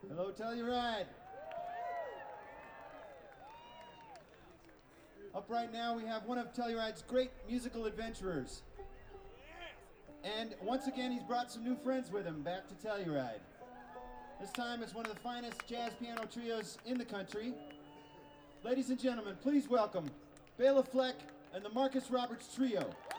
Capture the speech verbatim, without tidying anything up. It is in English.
Hello, Telluride. Up right now we have one of Telluride's great musical adventurers. And once again he's brought some new friends with him back to Telluride. This time it's one of the finest jazz piano trios in the country. Ladies and gentlemen, please welcome Bela Fleck and the Marcus Roberts Trio.